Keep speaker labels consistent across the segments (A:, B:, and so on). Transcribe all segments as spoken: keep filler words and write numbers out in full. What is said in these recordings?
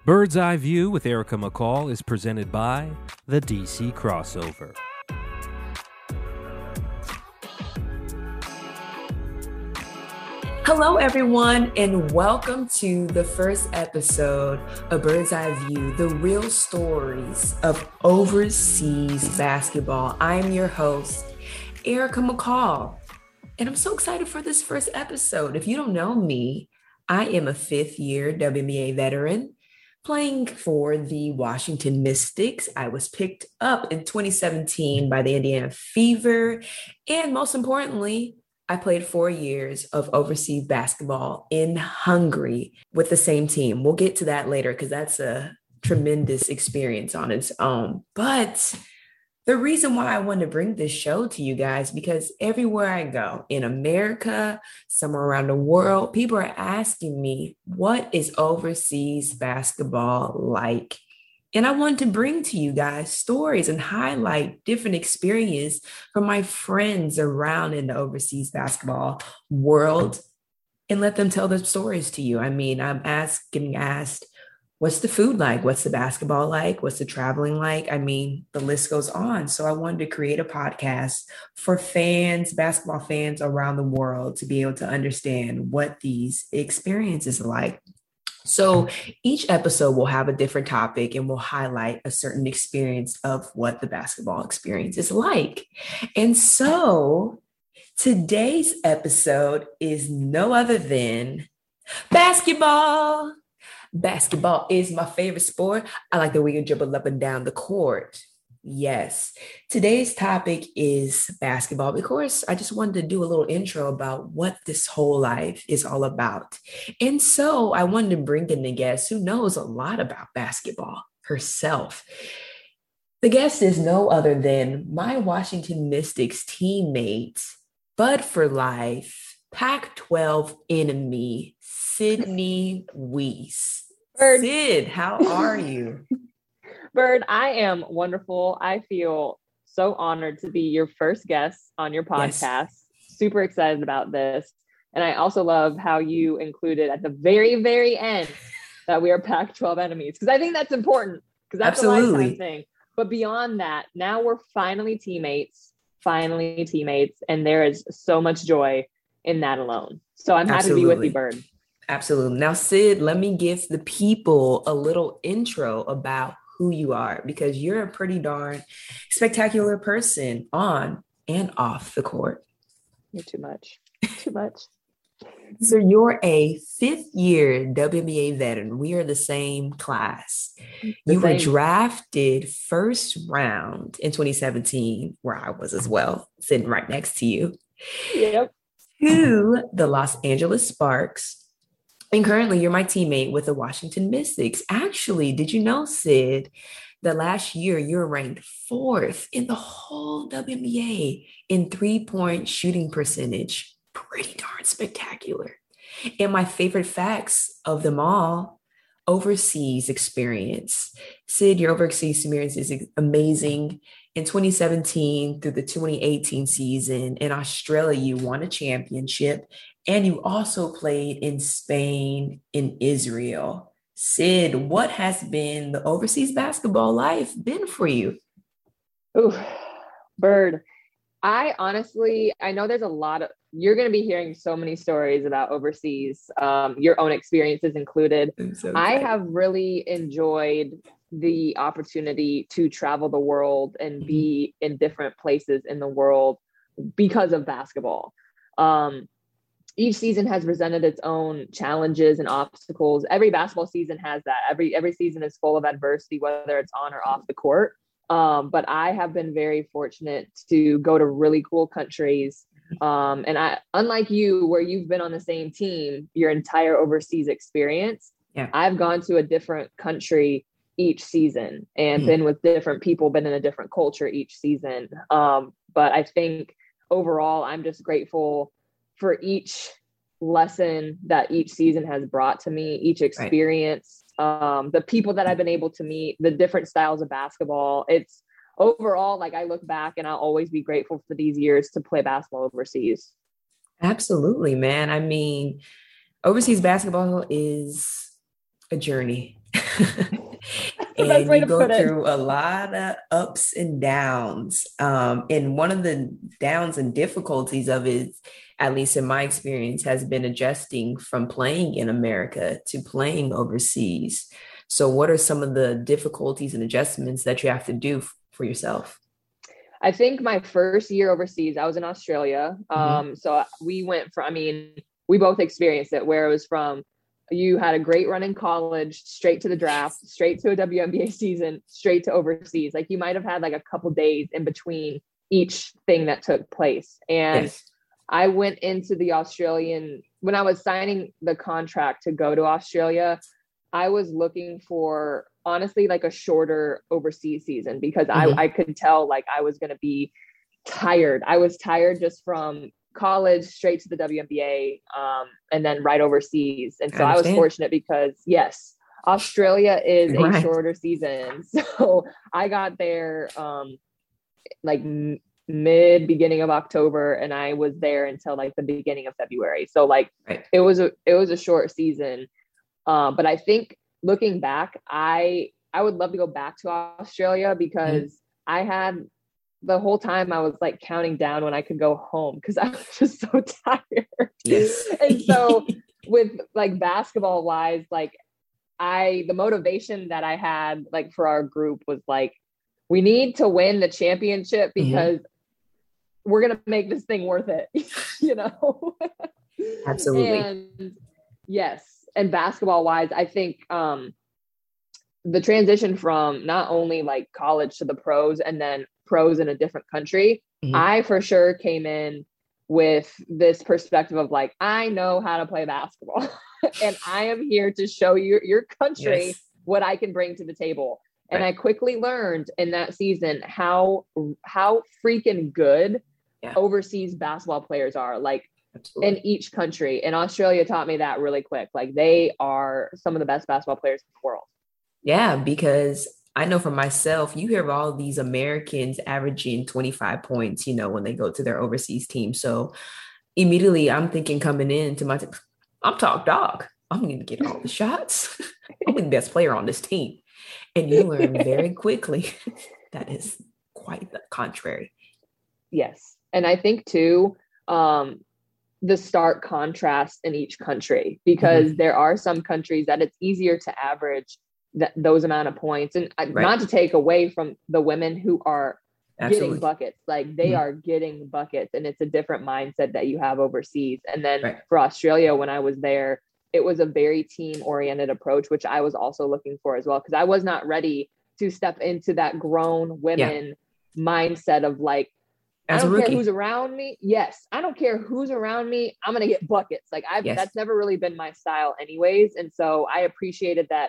A: Bird's Eye View with Erica McCall is presented by the D C Crossover.
B: Hello, everyone, and welcome to the first episode of Bird's Eye View, the real stories of overseas basketball. I'm your host, Erica McCall, and I'm so excited for this first episode. If you don't know me, I am a fifth year W N B A veteran playing for the Washington Mystics. I was picked up in twenty seventeen by the Indiana Fever, and most importantly, I played four years of overseas basketball in Hungary with the same team. We'll get to that later because that's a tremendous experience on its own. But the reason why I wanted to bring this show to you guys, because everywhere I go in America, somewhere around the world, people are asking me, what is overseas basketball like? And I wanted to bring to you guys stories and highlight different experiences from my friends around in the overseas basketball world and let them tell their stories to you. I mean, I'm asked, getting asked, what's the food like? What's the basketball like? What's the traveling like? I mean, the list goes on. So I wanted to create a podcast for fans, basketball fans around the world to be able to understand what these experiences are like. So each episode will have a different topic and will highlight a certain experience of what the basketball experience is like. And so today's episode is no other than basketball. Basketball is my favorite sport. I like the way you dribble up and down the court. Yes. Today's topic is basketball. Of course, I just wanted to do a little intro about what this whole life is all about. And so I wanted to bring in the guest who knows a lot about basketball herself. The guest is no other than my Washington Mystics teammate, Bud for Life, Pac twelve enemy, Sydney Weiss.
C: Bird.
B: Sid, how are you?
C: Bird, I am wonderful. I feel so honored to be your first guest on your podcast. Yes. Super excited about this. And I also love how you included at the very, very end that we are Pac twelve enemies, because I think that's important, because that's Absolutely. a lifetime thing. But beyond that, now we're finally teammates, finally teammates, and there is so much joy in that alone. So I'm happy Absolutely. to be with you, Bird.
B: Absolutely. Now, Sid, let me give the people a little intro about who you are, because you're a pretty darn spectacular person on and off the court.
C: You're too much. Too much.
B: So you're a fifth year W N B A veteran. We are the same class. The you same. were drafted first round in twenty seventeen, where I was as well, sitting right next to you.
C: Yep.
B: To the Los Angeles Sparks. And currently you're my teammate with the Washington Mystics. Actually, did you know, Sid, that last year you were ranked fourth in the whole W N B A in three-point shooting percentage? Pretty darn spectacular. And my favorite facts of them all, overseas experience. Sid, your overseas experience is amazing. In twenty seventeen through the twenty eighteen season in Australia, you won a championship. And you also played in Spain, in Israel. Sid, what has been the overseas basketball life been for you?
C: Ooh, Bird. I honestly, I know there's a lot of, you're going to be hearing so many stories about overseas, um, your own experiences included. So I have really enjoyed the opportunity to travel the world and mm-hmm. be in different places in the world because of basketball. Um, Each season has presented its own challenges and obstacles. Every basketball season has that. Every every season is full of adversity, whether it's on or off the court. Um, but I have been very fortunate to go to really cool countries. Um, and I, unlike you, where you've been on the same team your entire overseas experience, yeah. I've gone to a different country each season and mm-hmm. been with different people, been in a different culture each season. Um, but I think overall, I'm just grateful for each lesson that each season has brought to me, each experience, right. um, the people that I've been able to meet, the different styles of basketball. It's overall, like I look back and I'll always be grateful for these years to play basketball overseas.
B: Absolutely, man. I mean, overseas basketball is a journey. And you go through a lot of ups and downs. Um, and one of the downs and difficulties of it, at least in my experience, has been adjusting from playing in America to playing overseas. So what are some of the difficulties and adjustments that you have to do f- for yourself?
C: I think my first year overseas, I was in Australia. Um, mm-hmm. So we went from, I mean, we both experienced it where it was from, you had a great run in college, straight to the draft, straight to a W N B A season, straight to overseas. Like you might have had like a couple days in between each thing that took place. And yes. I went into the Australian, when I was signing the contract to go to Australia, I was looking for honestly like a shorter overseas season because mm-hmm. I, I could tell like I was going to be tired. I was tired just from college straight to the W N B A um, and then right overseas. And so I, I was fortunate because yes, Australia is right. a shorter season. So I got there um, like m- mid beginning of October and I was there until like the beginning of February. So like right. it was a, it was a short season. Uh, but I think looking back, I, I would love to go back to Australia because mm-hmm. I had the whole time I was like counting down when I could go home because I was just so tired.
B: Yes.
C: And so with like basketball wise, like I, the motivation that I had like for our group was like, we need to win the championship because mm-hmm. we're going to make this thing worth it, you know?
B: Absolutely.
C: And yes. And basketball wise, I think um, the transition from not only like college to the pros and then pros in a different country, mm-hmm. I for sure came in with this perspective of like, I know how to play basketball and I am here to show you your country yes. what I can bring to the table. Right. And I quickly learned in that season how, how freaking good yeah. overseas basketball players are. Like, Absolutely. In each country. And Australia taught me that really quick. Like they are some of the best basketball players in the world.
B: Yeah, because I know for myself, you hear of all these Americans averaging twenty-five points, you know, when they go to their overseas team. So immediately I'm thinking coming in to my team, I'm top dog. I'm going to get all the shots. I'm the best player on this team. And you learn very quickly that is quite the contrary.
C: Yes. And I think too, um, the stark contrast in each country, because mm-hmm. there are some countries that it's easier to average that those amount of points. And right. not to take away from the women who are Absolutely. Getting buckets, like they mm-hmm. are getting buckets, and it's a different mindset that you have overseas. And then right. for Australia, when I was there, it was a very team oriented approach, which I was also looking for as well, because I was not ready to step into that grown women yeah. mindset of like, As I don't care who's around me. Yes. I don't care who's around me. I'm going to get buckets. Like I've, yes. that's never really been my style anyways. And so I appreciated that.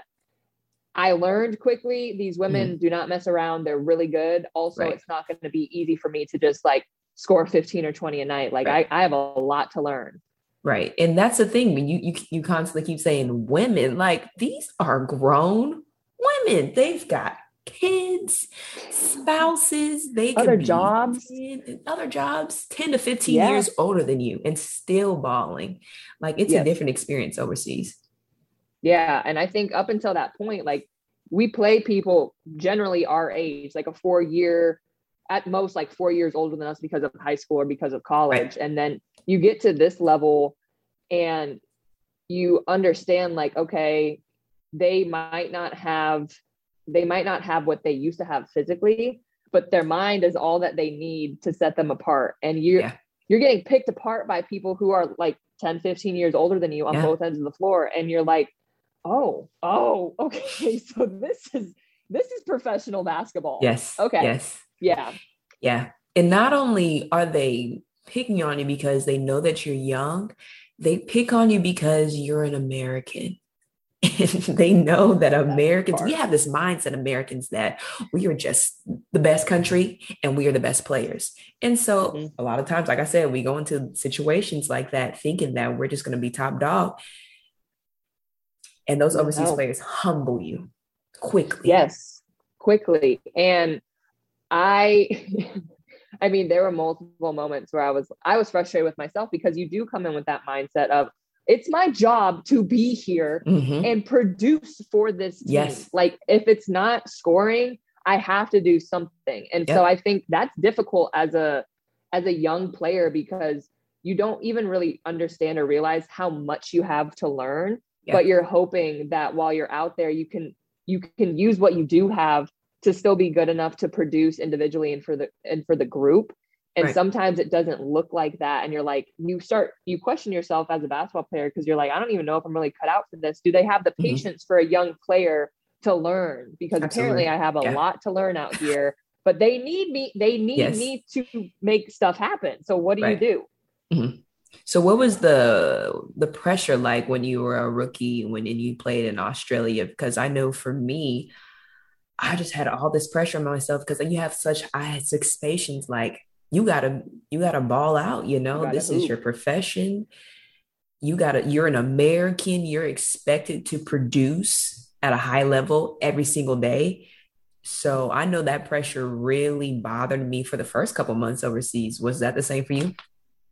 C: I learned quickly, these women mm-hmm. do not mess around. They're really good. Also, right. it's not going to be easy for me to just like score fifteen or twenty a night. Like right. I, I have a lot to learn.
B: Right. And that's the thing when you, you, you constantly keep saying women, like these are grown women. They've got kids, spouses, they could
C: other
B: be
C: jobs,
B: ten, other jobs, ten to fifteen
C: yeah.
B: years older than you and still balling. Like it's yes. a different experience overseas.
C: Yeah. And I think up until that point, like we play people generally our age, like a four year, at most like four years older than us because of high school or because of college. Right. And then you get to this level and you understand like, okay, they might not have they might not have what they used to have physically, but their mind is all that they need to set them apart. And you're, yeah. you're getting picked apart by people who are like ten, fifteen years older than you on yeah. both ends of the floor. And you're like, oh, oh, okay. So this is, this is professional basketball.
B: Yes.
C: Okay.
B: Yes.
C: Yeah.
B: Yeah. And not only are they picking on you because they know that you're young, they pick on you because you're an American. And they know that Americans, we have this mindset, Americans, that we are just the best country and we are the best players. And so mm-hmm. a lot of times, like I said, we go into situations like that thinking that we're just going to be top dog. And those overseas no. players humble you quickly.
C: Yes, quickly. And I, I mean, there were multiple moments where I was, I was frustrated with myself because you do come in with that mindset of, it's my job to be here
B: mm-hmm.
C: and produce for this team.
B: Yes.
C: Like if it's not scoring, I have to do something. And yep. so I think that's difficult as a, as a young player, because you don't even really understand or realize how much you have to learn, yep. but you're hoping that while you're out there, you can, you can use what you do have to still be good enough to produce individually and for the, and for the group. And right. sometimes it doesn't look like that. And you're like, you start, you question yourself as a basketball player, because you're like, I don't even know if I'm really cut out for this. Do they have the mm-hmm. patience for a young player to learn? Because Absolutely. apparently I have a yeah. lot to learn out here, but they need me, they need yes. me to make stuff happen. So what do right. you
B: do? Mm-hmm. So what was the, the pressure like when you were a rookie, when and you played in Australia? Because I know for me, I just had all this pressure on myself, because you have such high expectations, like, you gotta, you gotta ball out, you know, you this hoop. Is your profession. You gotta, you're an American, you're expected to produce at a high level every single day. So I know that pressure really bothered me for the first couple months overseas. Was that the same for you?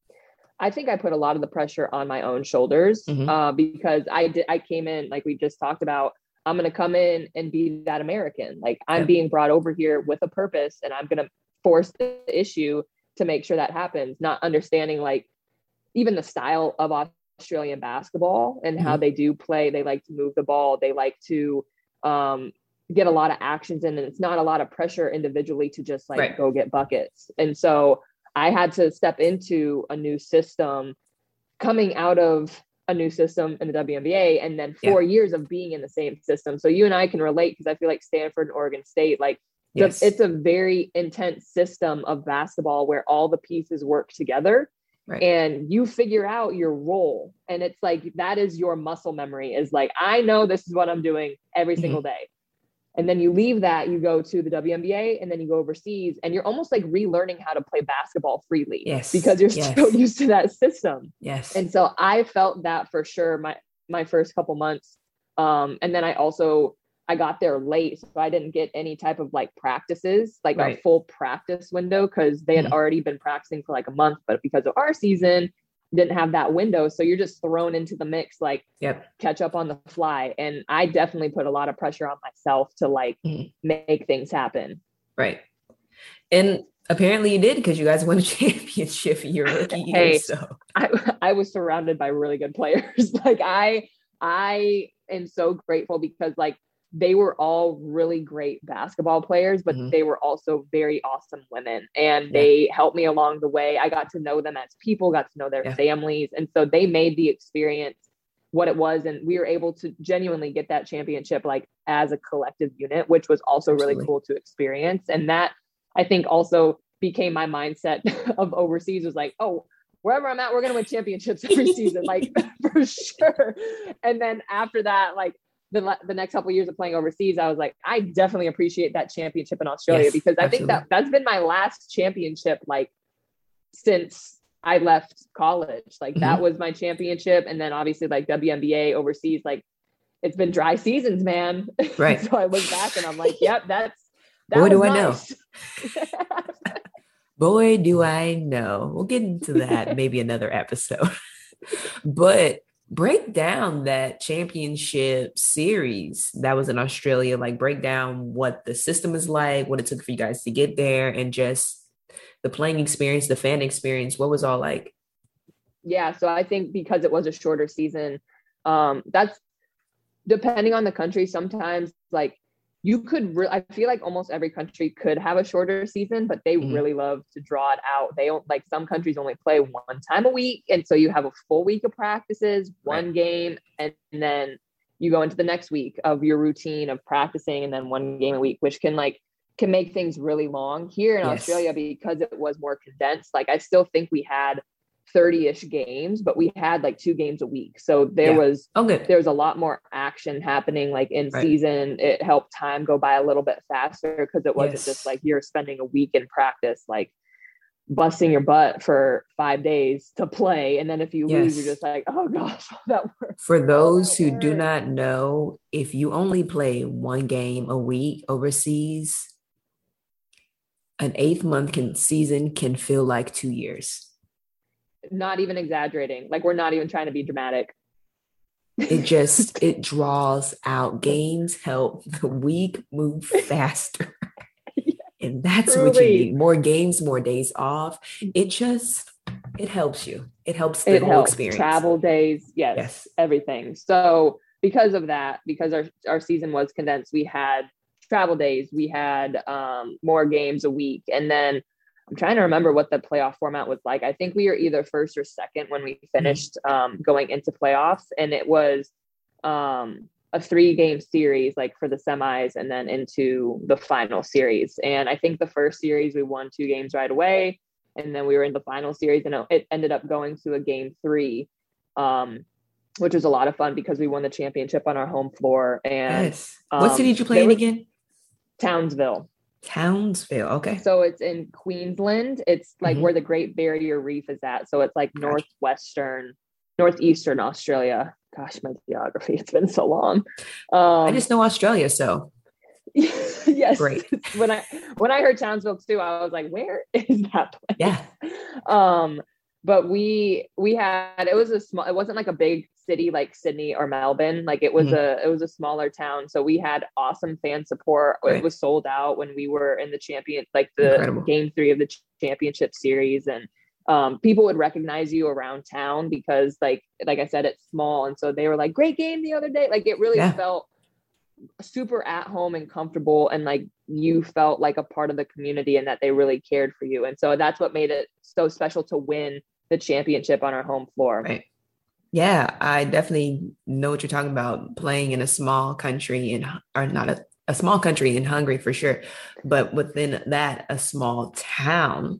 C: I think I put a lot of the pressure on my own shoulders mm-hmm. uh, because I did, I came in, like we just talked about, I'm going to come in and be that American. Like I'm yeah. being brought over here with a purpose, and I'm going to force the issue to make sure that happens, not understanding like even the style of Australian basketball and mm-hmm. how they do play. They like to move the ball. They like to um, get a lot of actions in, and it's not a lot of pressure individually to just like right. go get buckets. And so I had to step into a new system, coming out of a new system in the W N B A, and then four yeah. years of being in the same system. So you and I can relate, because I feel like Stanford and Oregon State, like yes. the, it's a very intense system of basketball where all the pieces work together right. and you figure out your role. And it's like, that is your muscle memory, is like, I know this is what I'm doing every mm-hmm. single day. And then you leave that, you go to the W N B A, and then you go overseas, and you're almost like relearning how to play basketball freely
B: yes.
C: because you're
B: yes.
C: so used to that system.
B: Yes.
C: And so I felt that for sure my, my first couple months. Um, and then I also, I got there late, so I didn't get any type of like practices, like right. a full practice window, because they had mm-hmm. already been practicing for like a month, but because of our season, didn't have that window. So you're just thrown into the mix, like
B: yep.
C: catch up on the fly. And I definitely put a lot of pressure on myself to like mm-hmm. make things happen.
B: Right. And apparently you did, because you guys won a championship in your rookie year.
C: Hey,
B: so
C: I, I was surrounded by really good players. Like I, I am so grateful, because like they were all really great basketball players, but mm-hmm. they were also very awesome women, and yeah. they helped me along the way. I got to know them as people, got to know their yeah. families. And so they made the experience what it was. And we were able to genuinely get that championship, like as a collective unit, which was also Absolutely. Really cool to experience. And that I think also became my mindset of overseas, was like, oh, wherever I'm at, we're going to win championships every season, like for sure. And then after that, like, The, the next couple of years of playing overseas, I was like, I definitely appreciate that championship in Australia, yes, because I absolutely. think that that's been my last championship, like since I left college, like mm-hmm. that was my championship. And then obviously like W N B A overseas, like it's been dry seasons, man.
B: Right.
C: So I look back and I'm like, yep, that's, that
B: Boy, do
C: nice.
B: I know. Boy, do I know. We'll get into that maybe another episode, but break down that championship series that was in Australia. Like break down what the system is like, what it took for you guys to get there, and just the playing experience, the fan experience. What was all like?
C: Yeah. So I think because it was a shorter season, um, that's depending on the country. Sometimes like you could, re- I feel like almost every country could have a shorter season, but they mm-hmm. really love to draw it out. They don't, like some countries only play one time a week. And so you have a full week of practices, one right. game, and, and then you go into the next week of your routine of practicing, and then one game a week, which can like, can make things really long. Here in yes. Australia, because it was more condensed, like I still think we had thirty-ish games, but we had like two games a week. So there yeah. was,
B: oh, good.
C: there was a lot more action happening like in right. season. It helped time go by a little bit faster, because it wasn't yes. just like you're spending a week in practice, like busting your butt for five days to play. And then if you yes. lose, you're just like, oh gosh, that works.
B: For those who do not know, if you only play one game a week overseas, an eighth month can, season can feel like two years.
C: Not even exaggerating. Like we're not even trying to be dramatic.
B: It just, it draws out. Games help the week move faster. And that's Truly. What you need. More games, more days off. It just, it helps you. It helps the
C: it
B: whole
C: helps.
B: experience.
C: Travel days. Yes, yes. Everything. So because of that, because our, our season was condensed, we had travel days. We had um, more games a week. And then I'm trying to remember what the playoff format was like. I think we were either first or second when we finished um, going into playoffs. And it was um, a three game series, like for the semis and then into the final series. And I think the first series, we won two games right away. And then we were in the final series and it ended up going to a game three, um, which was a lot of fun because we won the championship on our home floor. And
B: yes. What
C: um,
B: city did you play in again?
C: Townsville.
B: Townsville. Okay.
C: So it's in Queensland. It's like mm-hmm. where the Great Barrier Reef is at. So it's like gotcha. northwestern, northeastern Australia. Gosh, my geography, it's been so long. Um,
B: I just know Australia. So
C: yes.
B: Great.
C: when I, when I heard Townsville too, I was like, where is that place?
B: Yeah.
C: Um, but we, we had, it was a small, it wasn't like a big city like Sydney or Melbourne. Like it was mm-hmm. a, it was a smaller town. So we had awesome fan support. Right. It was sold out when we were in the champion, like the Incredible. game three of the championship series. And um, people would recognize you around town because like, like I said, it's small. And so they were like, great game the other day. Like it really yeah. felt super at home and comfortable. And like, you felt like a part of the community and that they really cared for you. And so that's what made it so special to win the championship on our home floor.
B: Right. Yeah, I definitely know what you're talking about, playing in a small country in, or not a, a small country in Hungary for sure, but within that, a small town.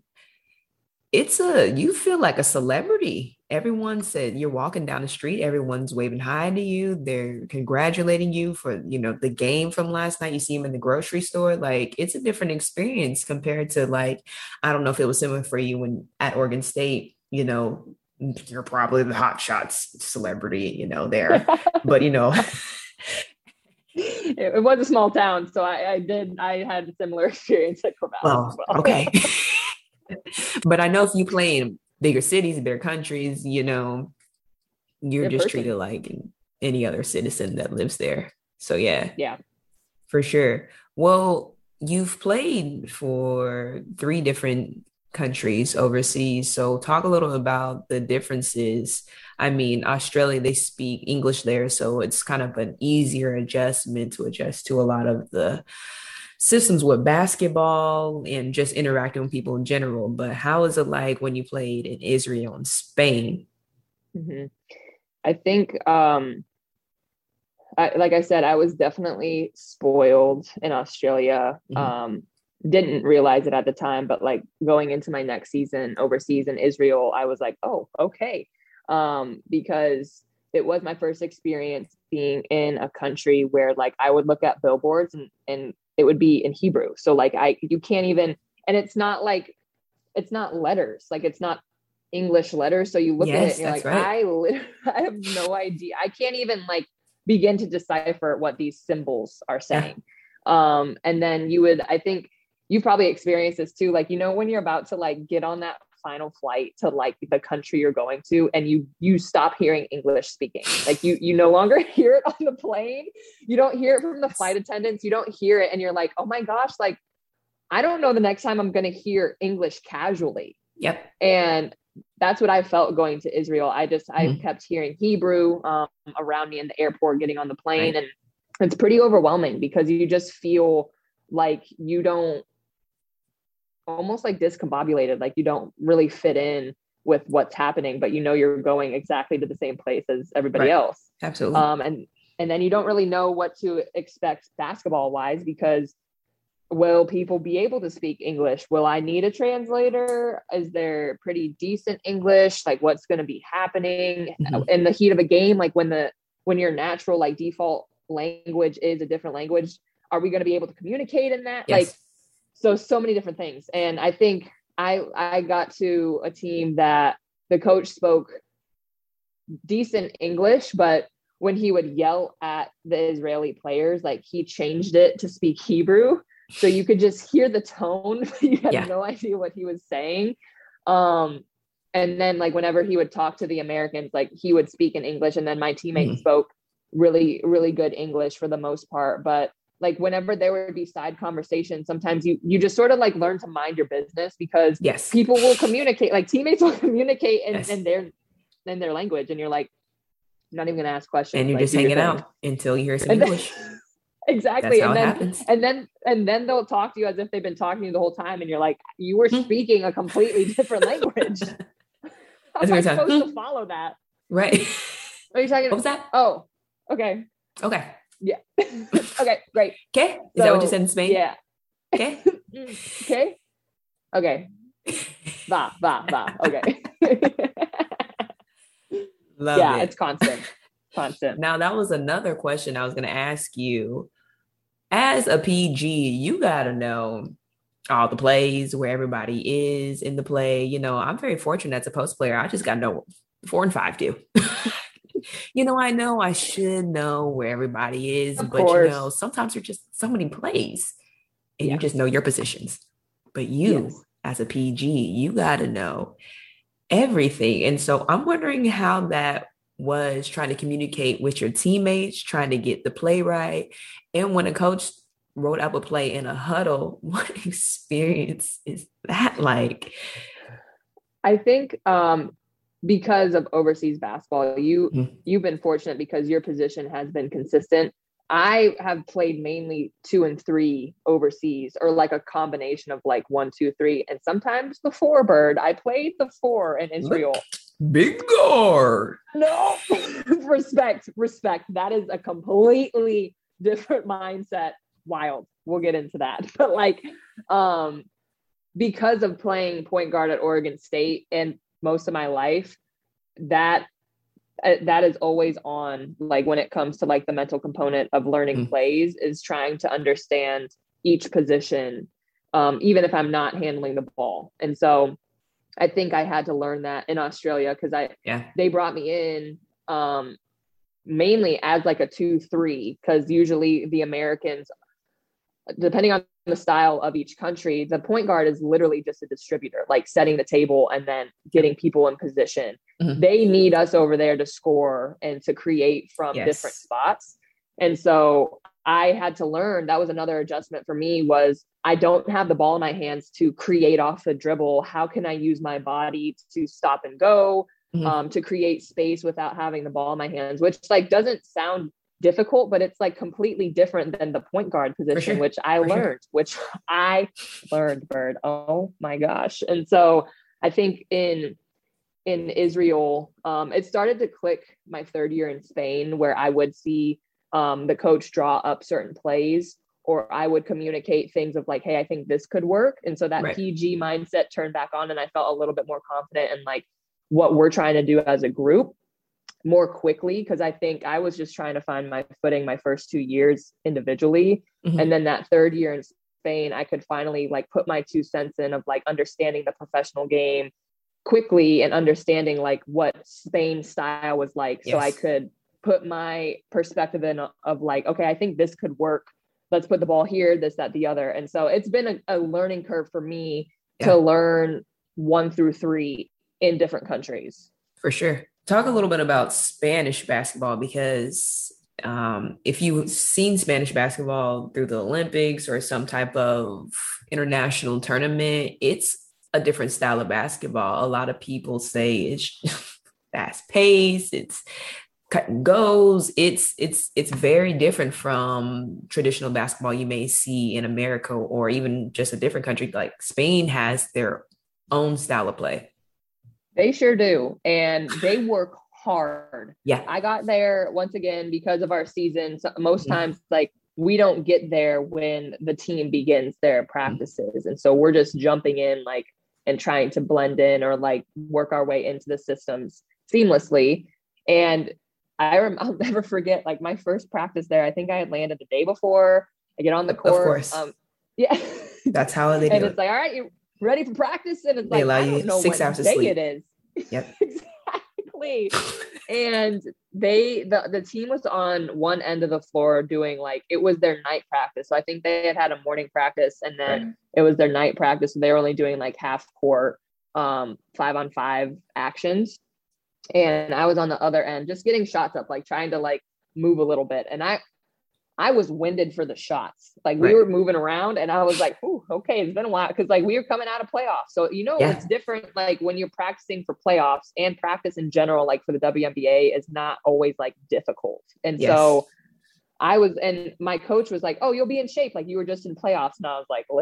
B: It's a, you feel like a celebrity. Everyone said you're walking down the street, everyone's waving hi to you. They're congratulating you for, you know, the game from last night. You see them in the grocery store. Like it's a different experience compared to like, I don't know if it was similar for you when at Oregon State, you know, you're probably the hot shots celebrity, you know, there, but you know,
C: it was a small town. So I, I did, I had a similar experience at Corvallis.
B: Well, well. Okay. But I know if you play in bigger cities, bigger countries, you know, you're just person. treated like any other citizen that lives there. So yeah.
C: Yeah.
B: For sure. Well, you've played for three different countries overseas. So talk a little about the differences. I mean, Australia, they speak English there. So it's kind of an easier adjustment to adjust to a lot of the systems with basketball and just interacting with people in general. But how is it like when you played in Israel and Spain?
C: Mm-hmm. I think, um, I, like I said, I was definitely spoiled in Australia. Mm-hmm. Um, didn't realize it at the time, but like going into my next season overseas in Israel, I was like, oh, okay. Um, because it was my first experience being in a country where like I would look at billboards and, and it would be in Hebrew. So like I, you can't even, and it's not like, it's not letters, like it's not English letters. So you look yes, at it and you're like, right. I, literally, I have no idea. I can't even like begin to decipher what these symbols are saying. Yeah. Um, and then you would, I think you probably experienced this too. Like, you know, when you're about to like get on that final flight to like the country you're going to, and you, you stop hearing English speaking, like you, you no longer hear it on the plane. You don't hear it from the flight attendants. You don't hear it. And you're like, oh my gosh, like, I don't know the next time I'm going to hear English casually.
B: Yep.
C: And that's what I felt going to Israel. I just, mm-hmm. I kept hearing Hebrew um, around me in the airport, getting on the plane. Right. And it's pretty overwhelming because you just feel like you don't, almost like discombobulated, like you don't really fit in with what's happening, but you know you're going exactly to the same place as everybody
B: right.
C: else.
B: Absolutely.
C: Um, and and then you don't really know what to expect basketball wise, because will people be able to speak English? Will I need a translator? Is there pretty decent English? Like what's going to be happening mm-hmm. in the heat of a game? Like when the when your natural like default language is a different language, are we going to be able to communicate in that?
B: Yes.
C: Like So, so many different things. And I think I, I got to a team that the coach spoke decent English, but when he would yell at the Israeli players, like he changed it to speak Hebrew. So you could just hear the tone. You had yeah. no idea what he was saying. Um, and then like whenever he would talk to the Americans, like he would speak in English, and then my teammates mm-hmm. spoke really, really good English for the most part. But like whenever there would be side conversations, sometimes you you just sort of like learn to mind your business, because
B: yes.
C: people will communicate, like teammates will communicate in,
B: yes.
C: in their in their language, and you're like, I'm not even gonna ask questions.
B: And you're
C: like,
B: just hanging out until you hear some
C: and
B: English.
C: Then, exactly.
B: That's how
C: and then
B: it happens.
C: and then and then they'll talk to you as if they've been talking to you the whole time, and you're like, you were speaking a completely different language. How am I supposed to follow that?
B: Right.
C: What are you talking about?
B: What was that?
C: Oh, okay.
B: Okay.
C: Yeah. Okay, great.
B: Okay. Is
C: so,
B: that what you said in Spain?
C: Yeah.
B: Okay.
C: Okay. Okay. Va, va, va. Okay.
B: Love
C: yeah,
B: it.
C: It's constant. Constant.
B: Now, that was another question I was going to ask you. As a P G, you got to know all the plays, where everybody is in the play. You know, I'm very fortunate as a post player. I just got to know four and five do. You know, I know I should know where everybody is,
C: of
B: but
C: course.
B: you know, sometimes there's just so many plays and
C: yeah.
B: you just know your positions. But you,
C: yes.
B: as a P G, you got to know everything. And so I'm wondering how that was, trying to communicate with your teammates, trying to get the play right. And when a coach wrote up a play in a huddle, what experience is that like?
C: I think um, because of overseas basketball, you, mm-hmm. you've been fortunate because your position has been consistent. I have played mainly two and three overseas, or like a combination of like one, two, three, and sometimes the four bird. I played the four in Israel.
B: Big guard.
C: No, respect, respect. That is a completely different mindset. Wild. We'll get into that. But like, um, because of playing point guard at Oregon State and most of my life, that uh, that is always on, like when it comes to like the mental component of learning mm-hmm. plays, is trying to understand each position, um, even if I'm not handling the ball. And so I think I had to learn that in Australia, because I
B: yeah.
C: they brought me in um, mainly as like a two three, because usually the Americans, depending on the style of each country, the point guard is literally just a distributor, like setting the table and then getting people in position. Mm-hmm. They need us over there to score and to create from yes. different spots. And so I had to learn, that was another adjustment for me, was I don't have the ball in my hands to create off the dribble. How can I use my body to stop and go, mm-hmm. um, to create space without having the ball in my hands, which like doesn't sound difficult, but it's like completely different than the point guard position, sure. which I For learned, sure. which I learned, Bird. Oh my gosh. And so I think in, in Israel, um, it started to click my third year in Spain, where I would see um, the coach draw up certain plays, or I would communicate things of like, hey, I think this could work. And so that right. P G mindset turned back on, and I felt a little bit more confident in like what we're trying to do as a group more quickly. Cause I think I was just trying to find my footing my first two years individually. Mm-hmm. And then that third year in Spain, I could finally like put my two cents in of like understanding the professional game quickly and understanding like what Spain style was like. Yes. So I could put my perspective in of like, okay, I think this could work. Let's put the ball here, this, that, the other. And so it's been a, a learning curve for me yeah. to learn one through three in different countries.
B: For sure. Talk a little bit about Spanish basketball, because um, if you've seen Spanish basketball through the Olympics or some type of international tournament, it's a different style of basketball. A lot of people say it's fast paced, it's cut and goes. It's it's it's very different from traditional basketball you may see in America, or even just a different country. Like Spain has their own style of play.
C: They sure do. And they work hard.
B: Yeah.
C: I got there once again because of our season. So most mm-hmm. times, like, we don't get there when the team begins their practices. Mm-hmm. And so we're just jumping in, like, and trying to blend in or like work our way into the systems seamlessly. And I rem- I'll never forget, like, my first practice there. I think I had landed the day before. I get on the court.
B: Of course.
C: Um, yeah.
B: That's how they do
C: and
B: it.
C: It's like, all right, you ready for practice? And it's
B: they
C: like,
B: allow
C: I don't
B: you
C: know
B: six
C: what
B: hours
C: day
B: of sleep.
C: it is.
B: Yep.
C: Exactly. And they, the, the team was on one end of the floor doing like, it was their night practice. So I think they had had a morning practice and then right. it was their night practice. So they were only doing like half court. um, five on five actions. And I was on the other end, just getting shots up, like trying to like move a little bit. And I, I was winded for the shots. Like we
B: right.
C: were moving around and I was like, ooh, okay, it's been a while. Cause like we were coming out of playoffs. So, you know,
B: yeah.
C: it's different. Like when you're practicing for playoffs and practice in general, like for the W N B A is not always like difficult. And yes. so I was, and my coach was like, oh, you'll be in shape. Like you were just in playoffs. And I was like,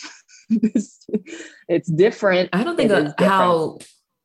C: listen, it's different.
B: I don't think of how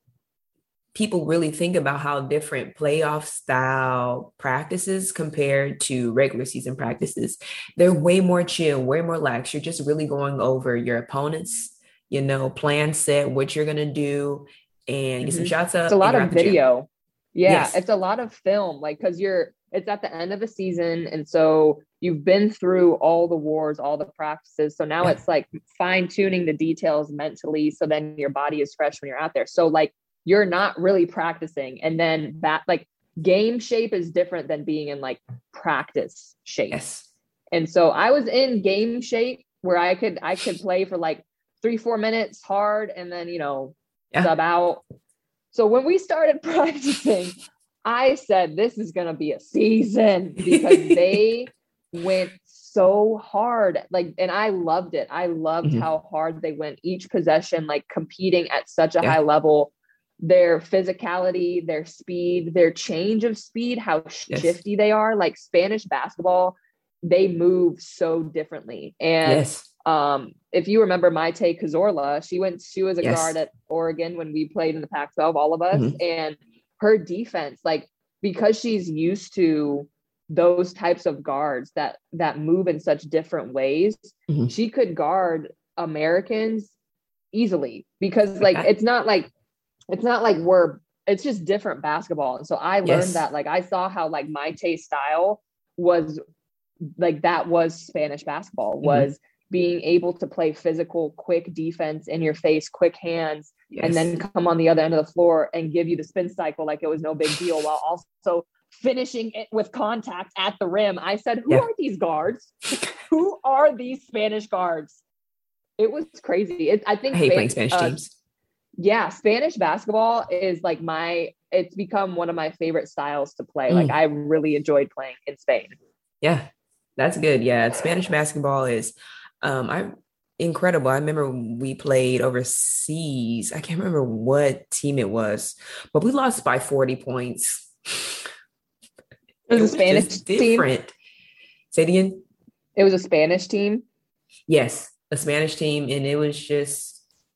B: people really think about how different playoff style practices compared to regular season practices. They're way more chill, way more lax. You're just really going over your opponent's, you know, plan set, what you're going to do, and get mm-hmm. some shots up.
C: It's a lot of video. Yeah.
B: Yes.
C: It's a lot of film, like, cause you're, it's at the end of the season. And so you've been through all the wars, all the practices. So now yeah. it's like fine tuning the details mentally. So then your body is fresh when you're out there. So like, you're not really practicing. And then that like game shape is different than being in like practice shape.
B: Yes.
C: And so I was in game shape where I could, I could play for like three, four minutes hard and then, you know, yeah. sub out. So when we started practicing, I said, this is going to be a season because they went so hard. Like, and I loved it. I loved mm-hmm. how hard they went each possession, like competing at such a yeah. high level. Their physicality, their speed, their change of speed, how yes. shifty they are. Like Spanish basketball, they move so differently. And
B: yes.
C: um, if you remember Maite Cazorla, she went, she was a
B: yes.
C: guard at Oregon when we played in the Pac twelve, all of us. Mm-hmm. And her defense, like, because she's used to those types of guards that, that move in such different ways, mm-hmm. she could guard Americans easily because like, okay. it's not like, it's not like we're, it's just different basketball. And so I learned yes. that, like, I saw how like Maite's style was like, that was Spanish basketball, was mm-hmm. being able to play physical, quick defense in your face, quick hands, yes. and then come on the other end of the floor and give you the spin cycle like it was no big deal, while also finishing it with contact at the rim. I said, who yeah. are these guards? Who are these Spanish guards? It was crazy. It, I think
B: I hate Span- playing Spanish uh, teams.
C: Yeah, Spanish basketball is like my, it's become one of my favorite styles to play. Mm. Like I really enjoyed playing in Spain.
B: Yeah, that's good. Yeah, Spanish basketball is um, I incredible. I remember we played overseas. I can't remember what team it was, but we lost by forty points.
C: It was, it was a Spanish
B: different.
C: Team?
B: Say it again.
C: It was a Spanish team?
B: Yes, a Spanish team, and it was just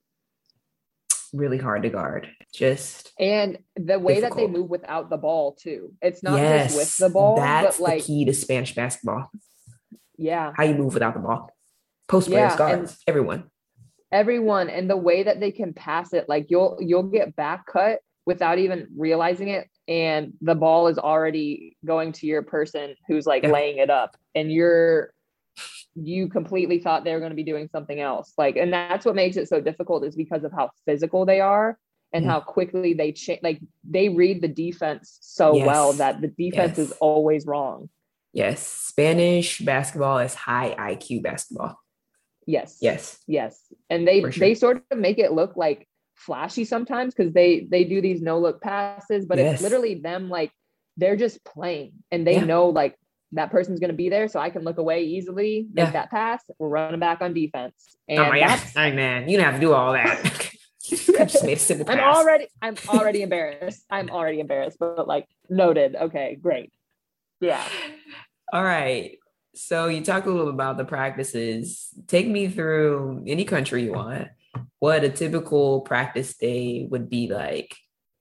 B: really hard to guard. Just
C: and the way difficult. That they move without the ball too. It's not
B: yes,
C: just with the ball.
B: That's
C: but like,
B: the key to Spanish basketball.
C: Yeah.
B: How you move without the ball. Post players, yeah, guards, everyone.
C: Everyone. And the way that they can pass it, like you'll you'll get back cut without even realizing it. And the ball is already going to your person who's like yeah. laying it up. And you're you completely thought they were going to be doing something else. Like, and that's what makes it so difficult, is because of how physical they are and mm. how quickly they change. Like they read the defense so yes. well that the defense yes. is always wrong.
B: Yes. Spanish basketball is high I Q basketball.
C: Yes.
B: Yes.
C: Yes. And they,
B: sure.
C: they sort of make it look like flashy sometimes because they, they do these no look passes, but yes. it's literally them. Like they're just playing and they yeah. know like, that person's going to be there, so I can look away easily, make yeah. that pass. We're running back on defense. And
B: oh my God. Hey, man, you don't have to do all that. I just made a simple pass.
C: I'm already, I'm already embarrassed. I'm already embarrassed, but like noted. Okay, great. Yeah.
B: All right. So you talked a little about the practices. Take me through any country you want. What a typical practice day would be like.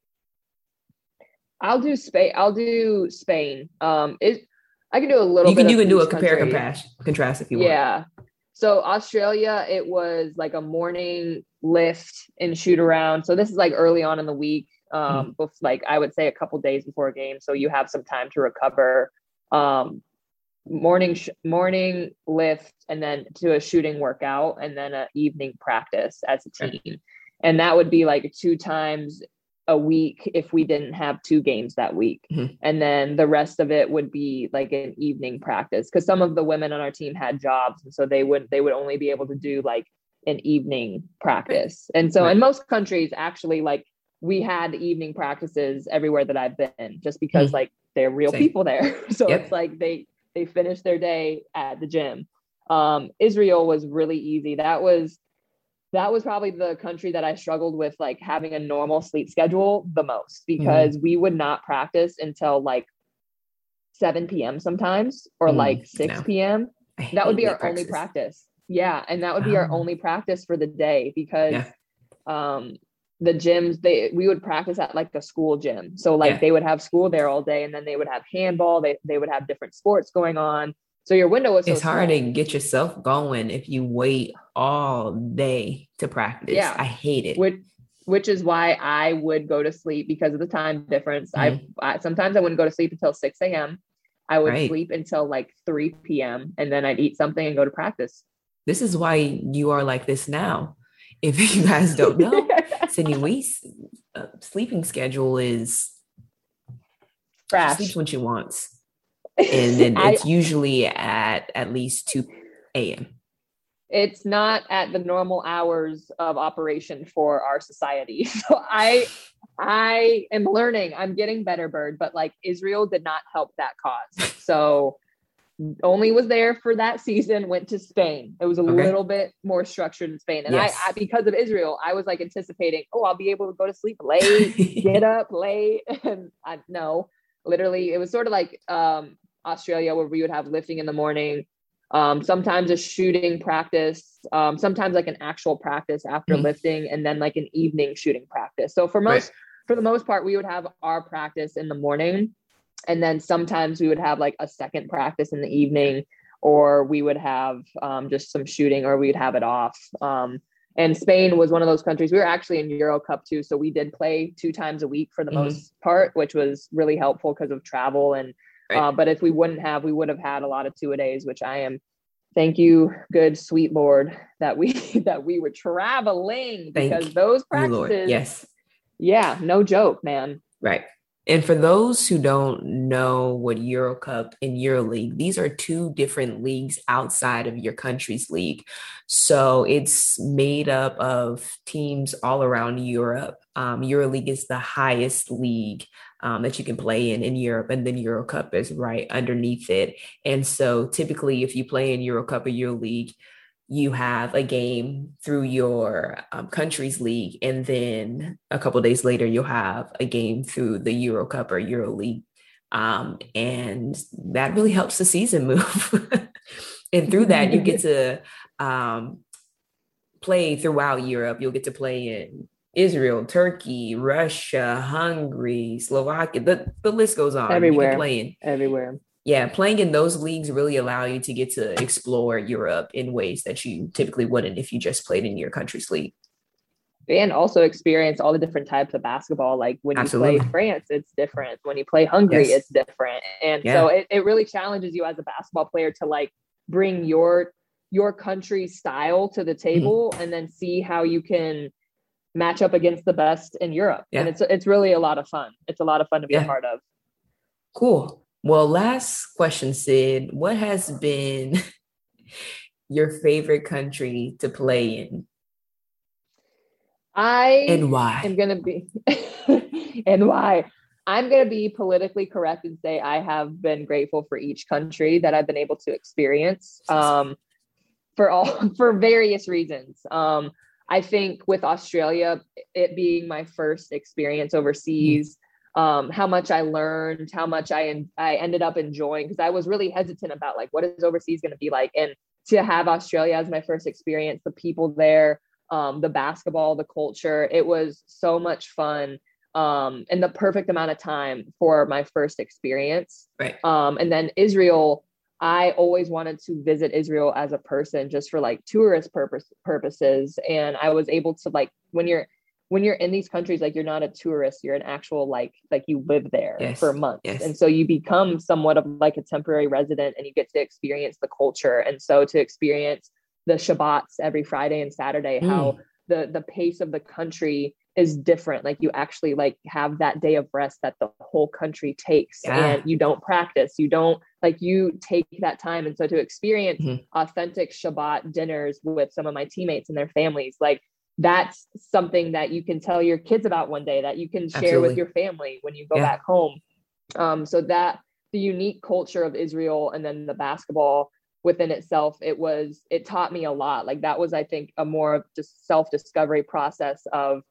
C: I'll do Spain. I'll do Spain. Um, it. I can do a little
B: you can,
C: bit.
B: You can do a
C: compare
B: contrast, contrast if you want.
C: Yeah. So Australia, it was like a morning lift and shoot around. So this is like early on in the week, um, mm-hmm. before, like I would say a couple days before a game. So you have some time to recover. Um, morning, sh- morning lift, and then to a shooting workout, and then an evening practice as a team. Okay. And that would be like two times a week if we didn't have two games that week. Mm-hmm. And then the rest of it would be like an evening practice, because some of the women on our team had jobs, and so they would they would only be able to do like an evening practice. And so right. in most countries, actually, like we had evening practices everywhere that I've been, just because mm. like they're real Same. people there. So yep. it's like they, they finish their day at the gym. Um, Israel was really easy. That was, that was probably the country that I struggled with, like having a normal sleep schedule the most, because mm. we would not practice until like seven p.m. sometimes, or mm. like six no. p.m. That would be our practice. only practice. Yeah. And that would be oh. our only practice for the day, because yeah. um, the gyms, they, we would practice at like the school gym. So like yeah. they would have school there all day, and then they would have handball. They, they would have different sports going on. So your window was so
B: It's hard small. to get yourself going if you wait all day to practice. Yeah. I hate it.
C: Which, which is why I would go to sleep, because of the time difference. Mm-hmm. I, I sometimes I wouldn't go to sleep until six a.m. I would right. sleep until like three p.m. and then I'd eat something and go to practice.
B: This is why you are like this now. If you guys don't know, Sydney Wee's uh, sleeping schedule is
C: trash.
B: She sleeps when she wants. And then it's I, usually at at least two a.m.
C: It's not at the normal hours of operation for our society. So I I am learning. I'm getting better, Bird, but like Israel did not help that cause. So only was there for that season, went to Spain. It was a okay. little bit more structured in Spain. And yes. I, I, because of Israel, I was like anticipating, oh, I'll be able to go to sleep late, get up late. And I no, literally, it was sort of like um, Australia, where we would have lifting in the morning, um, sometimes a shooting practice, um, sometimes like an actual practice after mm-hmm. lifting, and then like an evening shooting practice. So for most, right. for the most part, we would have our practice in the morning. And then sometimes we would have like a second practice in the evening, or we would have um, just some shooting, or we'd have it off. Um, and Spain was one of those countries. We were actually in Euro Cup too. So we did play two times a week for the mm-hmm. most part, which was really helpful because of travel. And, right. uh, but if we wouldn't have, we would have had a lot of two a days, which I am, thank you, good, sweet Lord, that we, that we were traveling, because thank those practices, Lord. Yes. Yeah, no joke, man.
B: Right. And for those who don't know what Euro Cup and EuroLeague, these are two different leagues outside of your country's league. So it's made up of teams all around Europe. Um, EuroLeague is the highest league um, that you can play in in Europe, and then Euro Cup is right underneath it. And so typically, if you play in Euro Cup or EuroLeague, you have a game through your um, country's league, and then a couple of days later, you'll have a game through the Euro Cup or Euro League. Um, and that really helps the season move. And through that, you get to um, play throughout Europe. You'll get to play in Israel, Turkey, Russia, Hungary, Slovakia. The, the list goes on.
C: Everywhere.
B: You can play in
C: everywhere.
B: Yeah, playing in those leagues really allow you to get to explore Europe in ways that you typically wouldn't if you just played in your country's league.
C: And also experience all the different types of basketball. Like when Absolutely. you play France, it's different. When you play Hungary, yes. it's different. And yeah. so it, it really challenges you as a basketball player to like bring your your country's style to the table mm-hmm. and then see how you can match up against the best in Europe. Yeah. And it's it's really a lot of fun. It's a lot of fun to be yeah. a part of.
B: Cool. Well, last question, Sid. What has been your favorite country to play in?
C: I
B: and why?
C: am going to be and why? I'm going to be politically correct and say I have been grateful for each country that I've been able to experience um, for all for various reasons. Um, I think with Australia, it being my first experience overseas. Mm-hmm. Um, how much I learned, how much I I ended up enjoying, because I was really hesitant about like, what is overseas going to be like? And to have Australia as my first experience, the people there, um, the basketball, the culture, it was so much fun um, and the perfect amount of time for my first experience.
B: Right.
C: Um, and then Israel, I always wanted to visit Israel as a person just for like tourist purpose purposes. And I was able to like, when you're when you're in these countries, like you're not a tourist, you're an actual, like, like you live there yes. for months. Yes. And so you become somewhat of like a temporary resident and you get to experience the culture. And so to experience the Shabbats every Friday and Saturday, mm. how the, the pace of the country is different. Like you actually like have that day of rest that the whole country takes yeah. and you don't practice, you don't like you take that time. And so to experience
B: Mhm.
C: authentic Shabbat dinners with some of my teammates and their families, like that's something that you can tell your kids about one day, that you can share
B: Absolutely.
C: with your family when you go
B: Yeah.
C: back home. Um, so that the unique culture of Israel and then the basketball within itself, it was, it taught me a lot. Like that was, I think, a more of just self-discovery process of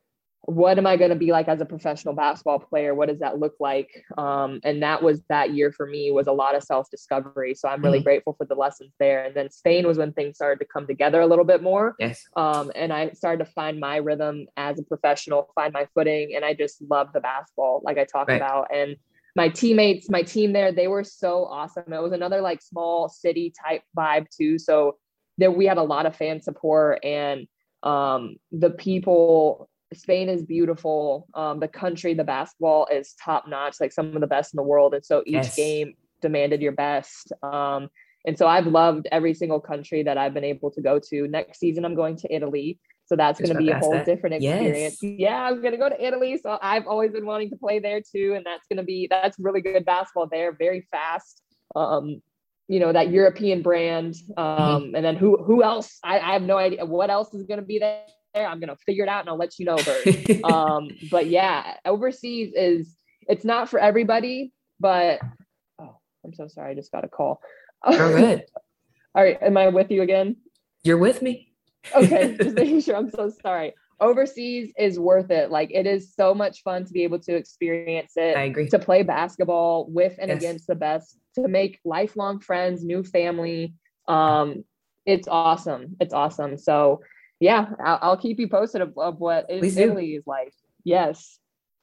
C: what am I going to be like as a professional basketball player? What does that look like? Um, and that was that year for me was a lot of self-discovery. So I'm really
B: Mhm.
C: grateful for the lessons there. And then Spain was when things started to come together a little bit more.
B: Yes.
C: Um, and I started to find my rhythm as a professional, find my footing. And I just love the basketball, like I talked
B: Right.
C: about. And my teammates, my team there, they were so awesome. It was another like small city type vibe too. So there, we had a lot of fan support, and um, the people, Spain is beautiful. Um, the country, the basketball is top notch, like some of the best in the world. And so each
B: Yes.
C: game demanded your best. Um, and so I've loved every single country that I've been able to go to. Next season, I'm going to Italy. So that's going to be a whole
B: that.
C: different experience.
B: Yes.
C: Yeah, I'm going to go to Italy. So I've always been wanting to play there too. And that's going to be, that's really good basketball there. Very fast. Um, you know, that European brand. Um, mm-hmm. And then who, who else? I, I have no idea what else is going to be there. I'm going to figure it out and I'll let you know, Bert. um, but yeah, overseas is, it's not for everybody, but oh, I'm so sorry. I just got a call.
B: You're good.
C: All right. Am I with you again?
B: You're with me.
C: Okay. Just making sure. I'm so sorry. Overseas is worth it. Like it is so much fun to be able to experience it.
B: I agree.
C: To play basketball with and
B: yes.
C: against the best, to make lifelong friends, new family. Um, it's awesome. It's awesome. So yeah, I'll, I'll keep you posted of, of what
B: Please
C: Italy
B: do.
C: is like. Yes.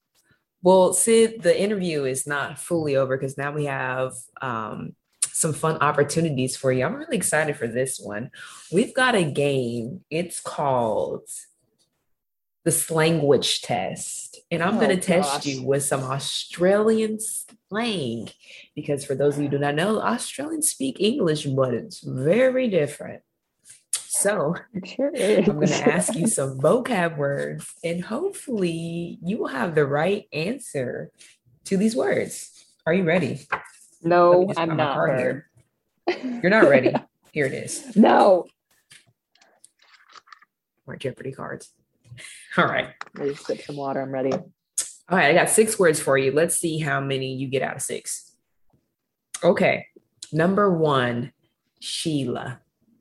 B: Well, Sid, the interview is not fully over because now we have um, some fun opportunities for you. I'm really excited for this one. We've got a game. It's called the Slangwich Test. And I'm oh, going to test you with some Australian slang because for those of you who do not know, Australians speak English, but it's very different. So
C: sure
B: I'm going to ask you some vocab words and hopefully you will have the right answer to these words. Are you ready?
C: No, I'm not. Bird.
B: You're not ready. Here it is.
C: No.
B: More Jeopardy cards. All right.
C: Let me sip some water. I'm ready.
B: All right. I got six words for you. Let's see how many you get out of six. Okay. Number one, Sheila.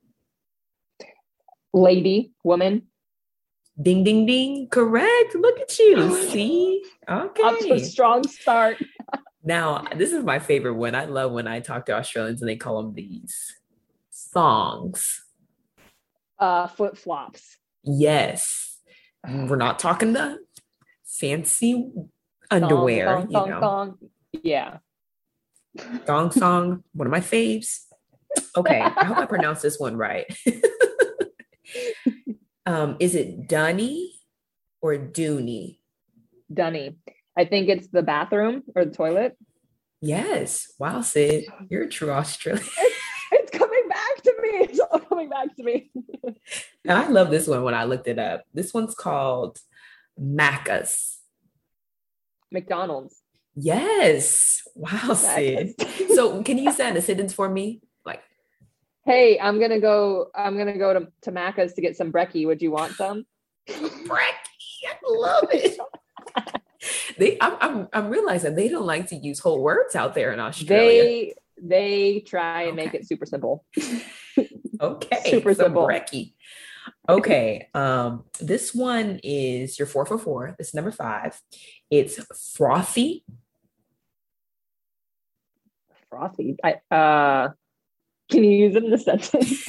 C: Lady, woman.
B: Ding, ding, ding. Correct. Look at you. See? Okay.
C: Up to a strong start.
B: Now, this is my favorite one. I love when I talk to Australians and they call them these songs.
C: Uh, flip flops.
B: Yes. We're not talking the fancy underwear.
C: Thong, thong,
B: you
C: thong,
B: know.
C: thong. Yeah.
B: Thong song, one of my faves. Okay. I hope I pronounced this one right. Um, is it Dunny or Dooney?
C: Dunny. I think it's the bathroom or the toilet.
B: Yes. Wow, Sid. You're a true Australian.
C: It's, it's coming back to me. It's all coming back to me.
B: And I love this one when I looked it up. This one's called Macca's.
C: McDonald's.
B: Yes. Wow, Sid. So can you use that in a sentence for me? Like,
C: hey, I'm gonna go. I'm gonna go to, to Macca's to get some brekkie. Would you want some?
B: Brekkie, I love it. they, I'm, I'm, I'm realizing they don't like to use whole words out there in Australia.
C: They, they try and okay. make it super simple.
B: Okay,
C: super
B: some
C: simple.
B: Brekkie. Okay, um, this one is your four for four. This is number five. It's frothy.
C: Frothy. I uh. Can you use it in a sentence?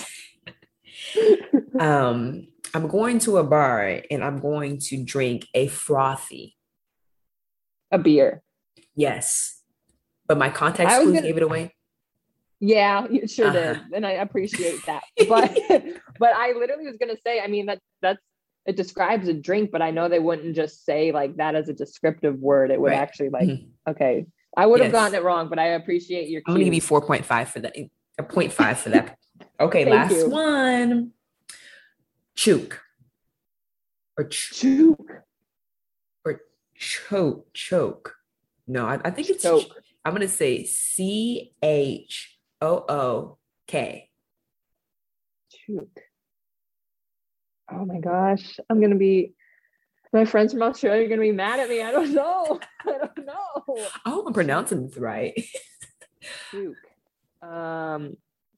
B: um, I'm going to a bar and I'm going to drink a frothy.
C: A beer.
B: Yes. But my context clues gonna... gave it away.
C: Yeah, you sure uh-huh. did. And I appreciate that. But but I literally was gonna say, I mean, that that's it describes a drink, but I know they wouldn't just say like that as a descriptive word. It would right. actually like, mm-hmm. okay. I would have yes. gotten it wrong, but I appreciate your
B: I'm gonna give you four point five for that. A zero point five for that. Okay,
C: Thank
B: last
C: you.
B: one. Chook. Or ch-
C: choke.
B: Or choke. Choke. No, I, I think it's
C: choke.
B: I'm going to say C H O O K.
C: Chook. Oh my gosh. I'm going to be, my friends from Australia are going to be mad at me. I don't know. I don't know.
B: I hope I'm pronouncing this right.
C: Chook. Um,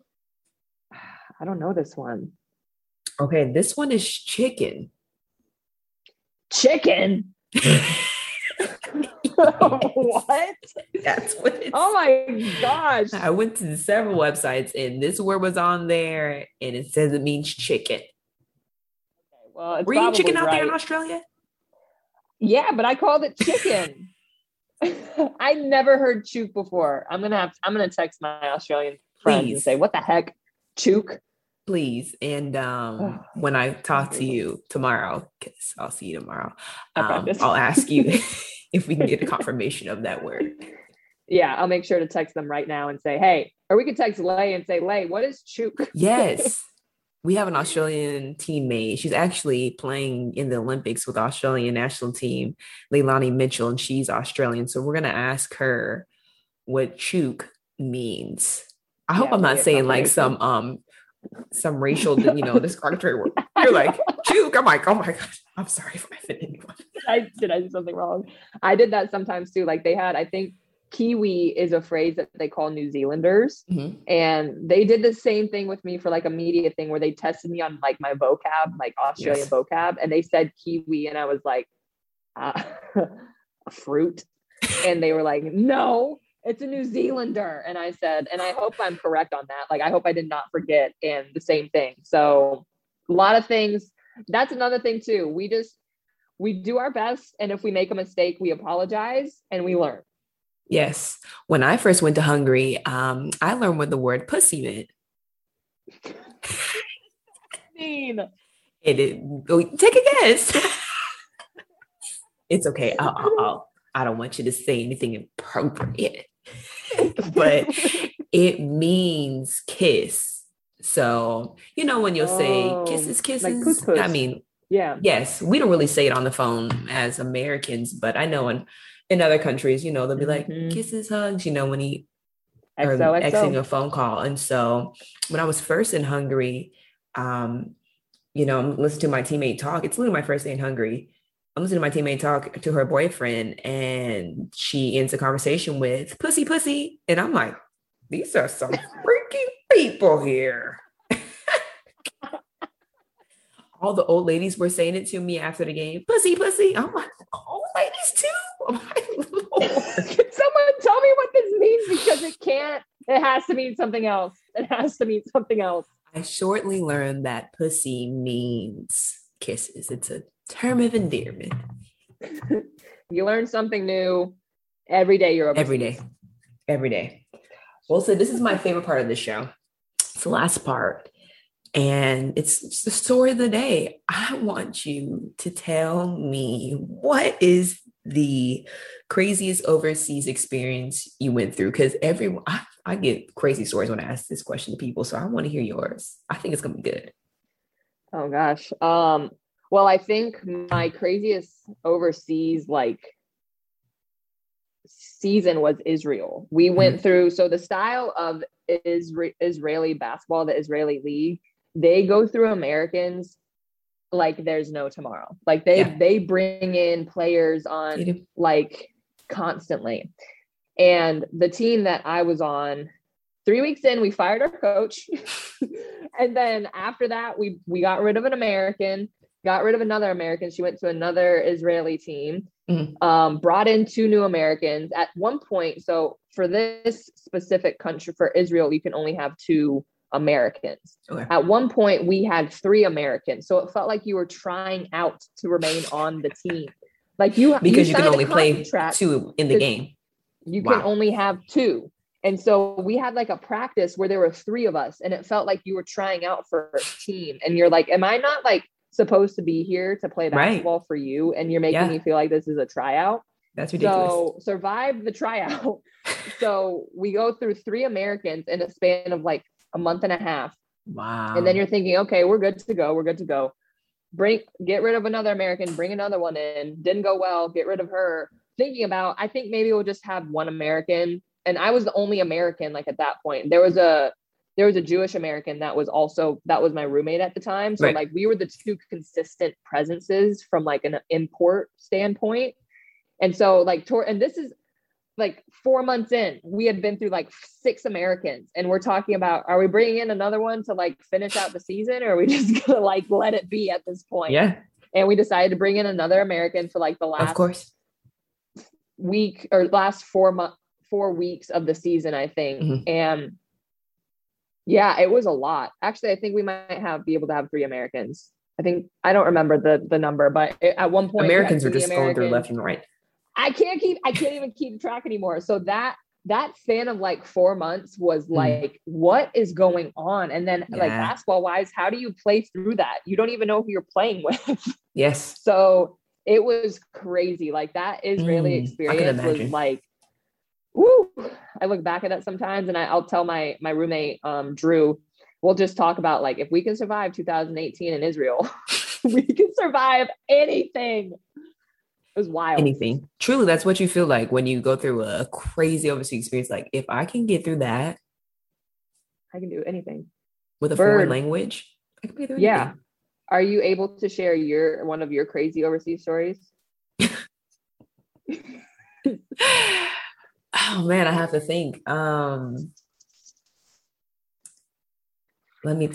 C: I don't know this one.
B: Okay, this one is chicken.
C: Chicken? What?
B: That's what it's.
C: Oh my gosh.
B: I went to several websites and this word was on there and it says it means chicken.
C: Okay, well, it's
B: Were you chicken out
C: right.
B: there in Australia?
C: Yeah, but I called it chicken. I never heard chook before. I'm gonna have to, I'm gonna text my Australian friends Please. and say, what the heck? Chook?
B: Please. And um, when I talk to you tomorrow, because I'll see you tomorrow, um, I'll ask you if we can get a confirmation of that word.
C: Yeah, I'll make sure to text them right now and say, hey, or we could text Lay and say, Lay, what is chook?
B: Yes. We have an Australian teammate. She's actually playing in the Olympics with the Australian national team, Leilani Mitchell, and she's Australian. So we're going to ask her what chook means. I hope yeah, I'm not saying like some um some racial, you know, discriminatory word. You're like, chook. I'm like, oh my gosh, I'm sorry if I offended anyone.
C: I, did I do something wrong? I did that sometimes too. Like they had, I think, Kiwi is a phrase that they call New Zealanders. Mm-hmm. And they did the same thing with me for like a media thing where they tested me on like my vocab, like Australian yes. vocab. And they said Kiwi. And I was like, uh, a fruit. And they were like, no, it's a New Zealander. And I said, and I hope I'm correct on that. Like, I hope I did not forget. And the same thing. So a lot of things. That's another thing too. We just, we do our best. And if we make a mistake, we apologize and we learn.
B: Yes. When I first went to Hungary, um, I learned what the word pussy meant.
C: mean?
B: It, it, oh, take a guess. It's okay. I'll, I'll, I'll, I don't want you to say anything inappropriate, but it means kiss. So, you know, when you'll oh, say kisses, kisses, like puss, puss. I mean,
C: yeah.
B: Yes, we don't really say it on the phone as Americans, but I know in In other countries, you know, they'll be like mm-hmm. kisses, hugs, you know, when he or X O, X O. Xing a phone call. And so when I was first in Hungary, um, you know, I'm listening to my teammate talk. It's literally my first day in Hungary. I'm listening to my teammate talk to her boyfriend and she ends a conversation with pussy, pussy. And I'm like, these are some freaking people here. All the old ladies were saying it to me after the game. Pussy, pussy. I'm like, old ladies too? Oh my Lord.
C: Can someone tell me what this means? Because it can't, it has to mean something else. It has to mean something else.
B: I shortly learned that pussy means kisses. It's a term of endearment.
C: You learn something new every day you're overseas.
B: Every day. Every day. Well, so this is my favorite part of the show. It's the last part. And it's, it's the story of the day. I want you to tell me what is the craziest overseas experience you went through? Because everyone, I, I get crazy stories when I ask this question to people. So I want to hear yours. I think it's going to be good.
C: Oh, gosh. Um, well, I think my craziest overseas, like, season was Israel. We went mm-hmm. through, so the style of Isra- Israeli basketball, the Israeli league, they go through Americans like there's no tomorrow. Like they yeah. they bring in players on like constantly. And the team that I was on, three weeks in, we fired our coach. And then after that, we we got rid of an American, got rid of another American. She went to another Israeli team, mm-hmm. um, brought in two new Americans. At one point, so for this specific country, for Israel, you can only have two Americans. Okay. At one point, we had three Americans. So it felt like you were trying out to remain on the team. Like you
B: Because you,
C: you
B: can only play two in the game.
C: You
B: wow.
C: can only have two. And so we had like a practice where there were three of us and it felt like you were trying out for a team. And you're like, am I not like supposed to be here to play basketball right. for you? And you're making yeah. me feel like this is a tryout.
B: That's ridiculous.
C: So survive the tryout. So we go through three Americans in a span of like a month and a half.
B: Wow.
C: And then you're thinking, okay, we're good to go. We're good to go. Bring, get rid of another American, bring another one in. Didn't go well. Get rid of her. Thinking about, I think maybe we'll just have one American and I was the only American, like at that point. There was a, there was a Jewish American that was also, that was my roommate at the time. So right. like we were the two consistent presences from like an import standpoint. And so like, tour, and this is like four months in, we had been through like six Americans, and we're talking about, are we bringing in another one to like finish out the season, or are we just gonna like let it be at this point?
B: Yeah.
C: And we decided to bring in another American for like the last
B: of course.
C: week or last four months, four weeks of the season, I think. Mm-hmm. And yeah, it was a lot. Actually, I think we might have be able to have three Americans. I think, I don't remember the the number, but it, at one point
B: Americans are just Americans. going through left and right.
C: I can't keep, I can't even keep track anymore. So that, that span of like four months was like, mm. what is going on? And then yeah. like basketball wise, how do you play through that? You don't even know who you're playing with.
B: Yes.
C: So it was crazy. Like that Israeli mm, experience was like, woo. I look back at it sometimes, and I, I'll tell my, my roommate, um, Drew, we'll just talk about like, if we can survive two thousand eighteen in Israel, we can survive anything. It was wild.
B: Anything. Truly, that's what you feel like when you go through a crazy overseas experience. Like, if I can get through that,
C: I can do anything.
B: With a Bird. foreign language, I can be through
C: yeah.
B: anything.
C: Are you able to share your one of your crazy overseas stories?
B: Oh man, I have to think. Um, let me.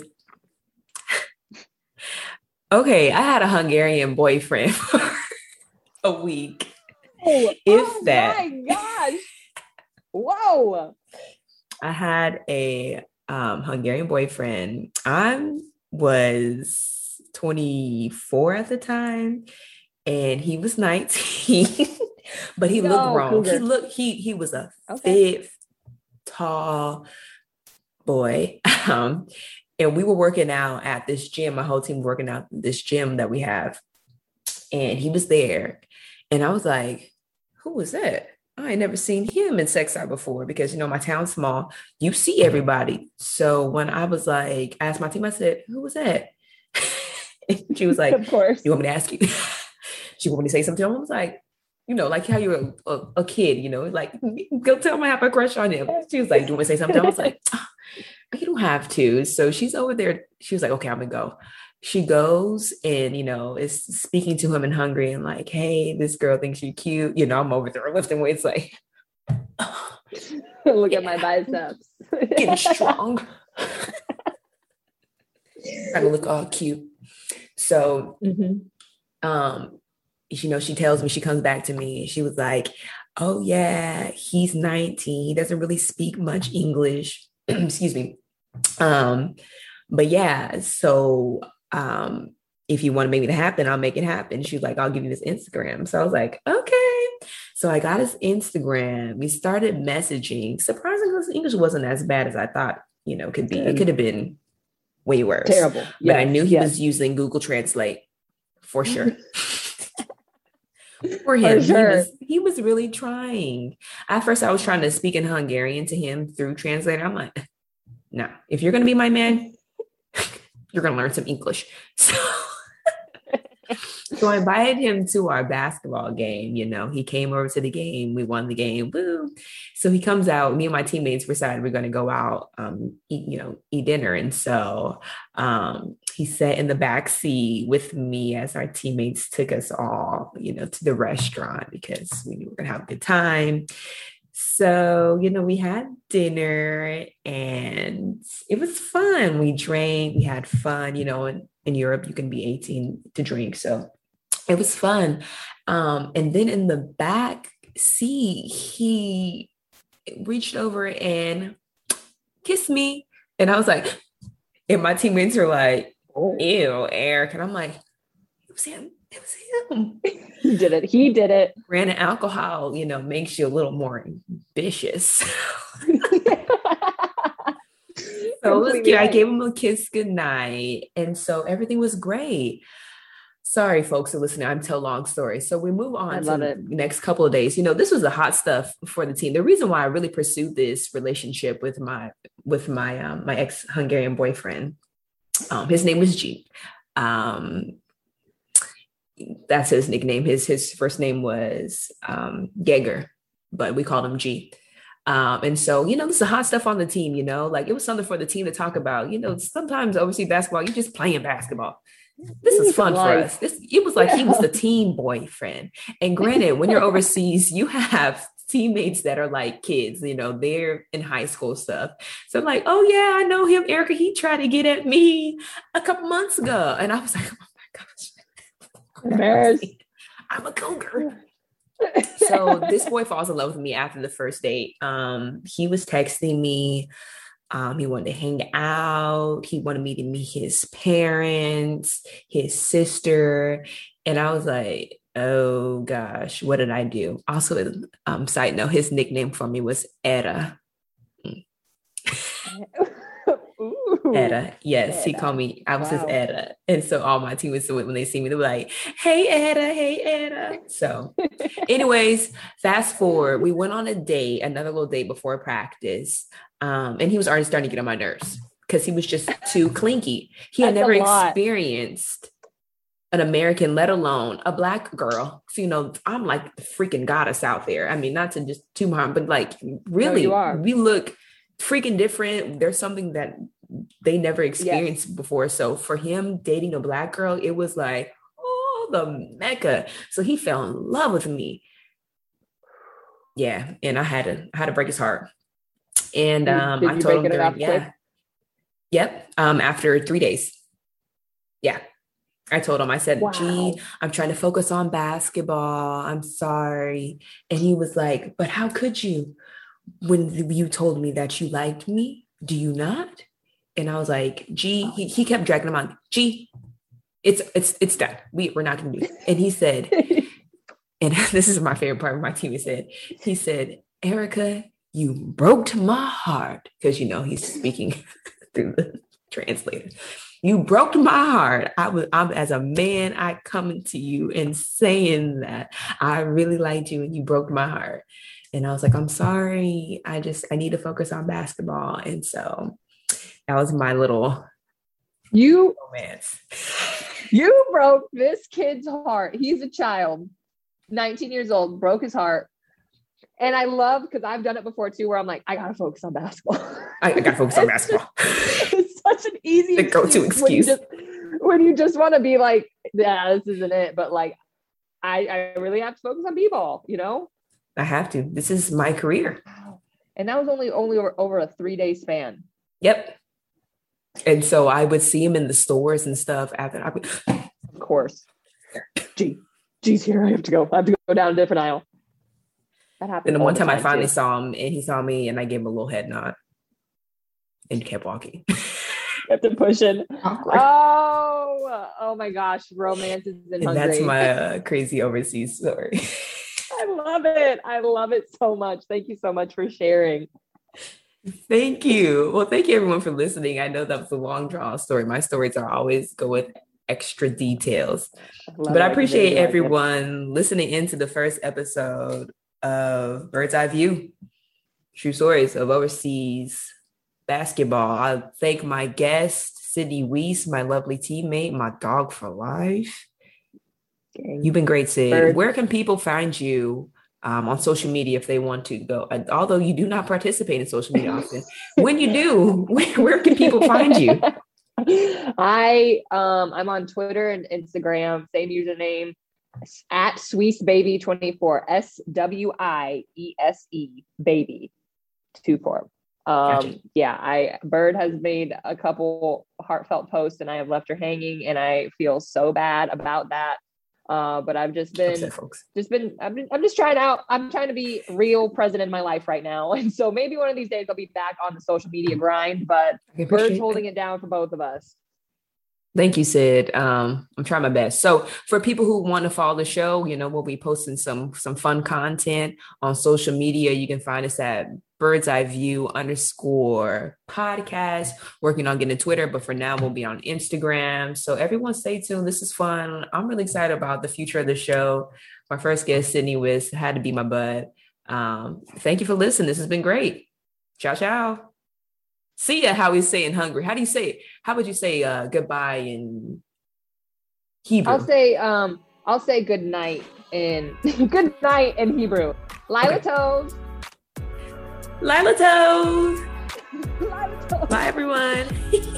B: Okay, I had a Hungarian boyfriend for a week.
C: Oh,
B: if
C: oh
B: that.
C: my gosh! Whoa!
B: I had a um, Hungarian boyfriend. I was twenty-four at the time, and he was nineteen. But he no, looked wrong. Cougar. He looked, he he was a okay. fit, tall boy. Um, and we were working out at this gym. My whole team was working out at this gym that we have. And he was there. And I was like, who was that? I ain't never seen him in Sexside before, because, you know, my town's small. You see everybody. So when I was like, I asked my team, I said, who was that? And she was like,
C: of course.
B: You want me to ask you? She wanted me to say something to him. I was like, you know, like how you're a, a, a kid, you know, like, go tell him I have a crush on him. She was like, do you want me to say something? I was like, oh, you don't have to. So she's over there. She was like, okay, I'm gonna go. She goes and, you know, is speaking to him in Hungary and like, hey, this girl thinks you're cute. You know, I'm over there lifting weights like,
C: oh, look yeah. at my biceps.
B: Getting strong. Trying to look all cute. So, mm-hmm. um, you know, she tells me, she comes back to me and she was like, oh yeah, he's nineteen. He doesn't really speak much English. Excuse me. Um, but yeah, so um, if you want to make it happen, I'll make it happen. She was like, I'll give you his Instagram. So I was like, okay. So I got his Instagram. We started messaging. Surprisingly, his English wasn't as bad as I thought, you know, could be. It could have been way worse.
C: Terrible.
B: But
C: yes.
B: I knew he
C: yes.
B: was using Google Translate for sure. For him, For sure. he, was, he was really trying. At first, I was trying to speak in Hungarian to him through translator. I'm like, no, if you're going to be my man, you're going to learn some English. So, so I invited him to our basketball game. You know, he came over to the game. We won the game. Woo. So he comes out. Me and my teammates decided we're going to go out, um, eat, you know, eat dinner. And so um, he sat in the back seat with me as our teammates took us all, you know, to the restaurant because we knew we were going to have a good time. So, you know, we had dinner and it was fun. We drank, we had fun, you know, in, in Europe, you can be eighteen to drink. So it was fun. Um, and then in the back seat, he reached over and kissed me. And I was like, and my teammates were like, ew, Eric. And I'm like, it was him. It was him.
C: He did it. He did it.
B: Granted, alcohol, you know, makes you a little more ambitious. So it was cute. I gave him a kiss goodnight. And so everything was great. Sorry, folks who are listening. I'm telling long story. So we move on
C: I
B: to
C: love
B: the
C: it.
B: next couple of days. You know, this was the hot stuff for the team. The reason why I really pursued this relationship with my with my um, my ex-Hungarian boyfriend, um, his name was G. Um, that's his nickname. His his first name was um, Geiger, but we called him G. Um, and so, you know, this is hot stuff on the team, you know, like it was something for the team to talk about. You know, sometimes overseas basketball, you're just playing basketball. This is fun for us. This it was like yeah. he was the team boyfriend. And granted, when you're overseas, you have teammates that are like kids, you know, they're in high school stuff. So I'm like, oh yeah, I know him, Erica. He tried to get at me a couple months ago. And I was like, oh my gosh.
C: Embarrassed.
B: I'm a cougar. So this boy falls in love with me after the first date. Um, he was texting me. Um, he wanted to hang out. He wanted me to meet his parents, his sister. And I was like, oh gosh, what did I do? Also, um, side note, his nickname for me was Etta. Etta. Yes, Etta. He called me, I was wow. his Etta. And so all my teammates, when they see me, they're like, hey, Etta, hey, Etta. So anyways, fast forward, we went on a date, another little date before practice. Um, and he was already starting to get on my nerves because he was just too clingy. He had never experienced an American, let alone a Black girl. So, you know, I'm like the freaking goddess out there. I mean, not to just toot my horn, but like really, no, we look freaking different. There's something that they never experienced yes. before. So for him dating a Black girl, it was like, oh, the Mecca. So he fell in love with me. Yeah. And I had to, I had to break his heart. And um, Did I told him, during, yeah, quick? Yep. Um, after three days. Yeah. I told him, I said, wow. gee, I'm trying to focus on basketball. I'm sorry. And he was like, but how could you? When you told me that you liked me, do you not? And I was like, gee, he, he kept dragging him on. Gee, it's, it's, it's done. We, we're not going to do it. And he said, and this is my favorite part of my team. He said, he said, Erica, you broke my heart. Because, you know, he's speaking through the translator. You broke my heart. I was, I'm as a man, I coming to you and saying that I really liked you and you broke my heart. And I was like, I'm sorry. I just, I need to focus on basketball. And so that was my little
C: you
B: romance.
C: You broke this kid's heart. He's a child, nineteen years old, broke his heart. And I love, because I've done it before too, where I'm like, I gotta focus on basketball.
B: I, I gotta focus on basketball.
C: It's such an easy
B: the go-to excuse. When you
C: just, when you just want to be like, yeah, this isn't it. But like, I, I really have to focus on b-ball, you know?
B: I have to. This is my career.
C: And that was only only over, over a three-day span.
B: Yep. And so I would see him in the stores and stuff after. I would...
C: Of course. Gee, geez, here I have to go. I have to go down a different aisle. That happened.
B: And the one time, time I finally too. saw him, and he saw me, and I gave him a little head nod, and kept walking.
C: Kept it pushing. Awkward. Oh, oh my gosh, romance is in
B: and
C: hungry.
B: That's my uh, crazy overseas story.
C: I love it. I love it so much. Thank you so much for sharing.
B: Thank you. Well, thank you everyone for listening. I know that was a long drawn story. My stories are always go with extra details, I but I appreciate everyone like listening into the first episode of Bird's Eye View, true stories of overseas basketball. I thank my guest, Sydney Weiss, my lovely teammate, my dog for life. You've been great, Sid. Bird. Where can people find you um, on social media if they want to go? Uh, although you do not participate in social media often, when you do, where, where can people find you?
C: I um, I'm on Twitter and Instagram, same username, at Swiss Baby twenty-four, S W I E S E baby two four. Um, gotcha. Yeah, I Bird has made a couple heartfelt posts and I have left her hanging, and I feel so bad about that. Uh, but I've just been, upset, folks. just been, I've been, I'm just trying out, I'm trying to be real present in my life right now. And so maybe one of these days I'll be back on the social media grind, but Bird's holding it down for both of us.
B: Thank you, Sid. Um, I'm trying my best. So for people who want to follow the show, you know, we'll be posting some, some fun content on social media. You can find us at Bird's Eye View underscore podcast, working on getting Twitter, but for now we'll be on Instagram. So everyone stay tuned. This is fun. I'm really excited about the future of the show. My first guest, Sydney Weiss, had to be my bud. Um, thank you for listening. This has been great. Ciao, ciao. See ya, how we say in Hungary. How do you say it? How would you say uh, goodbye in Hebrew?
C: I'll say um, I'll say good night in good night in Hebrew. Lila okay. Toes.
B: Lila Toes.
C: Lila Toes.
B: Bye, everyone.